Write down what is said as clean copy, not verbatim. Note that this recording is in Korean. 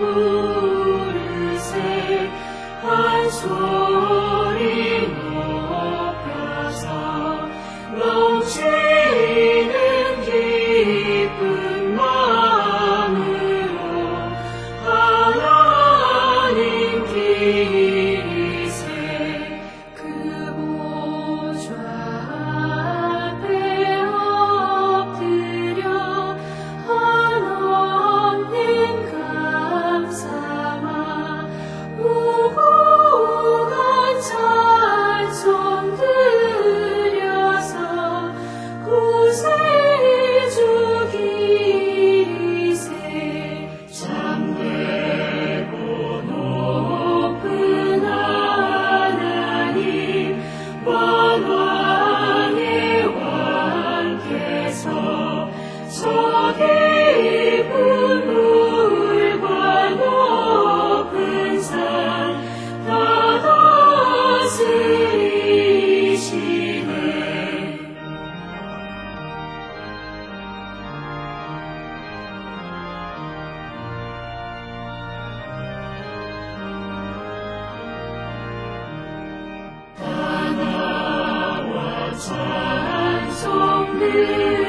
부르세 한 소리 높여서 넘치는 기쁜 마음으로 하나님 기리세 그 보좌 앞에 엎드려 한없는 감사와 무궁한 찬송 드려서 구세주 기리세 참되고 높은 하나님 만왕의 왕께서 저 깊은 물과 높은 산 다 다스리시네 하나와 찬송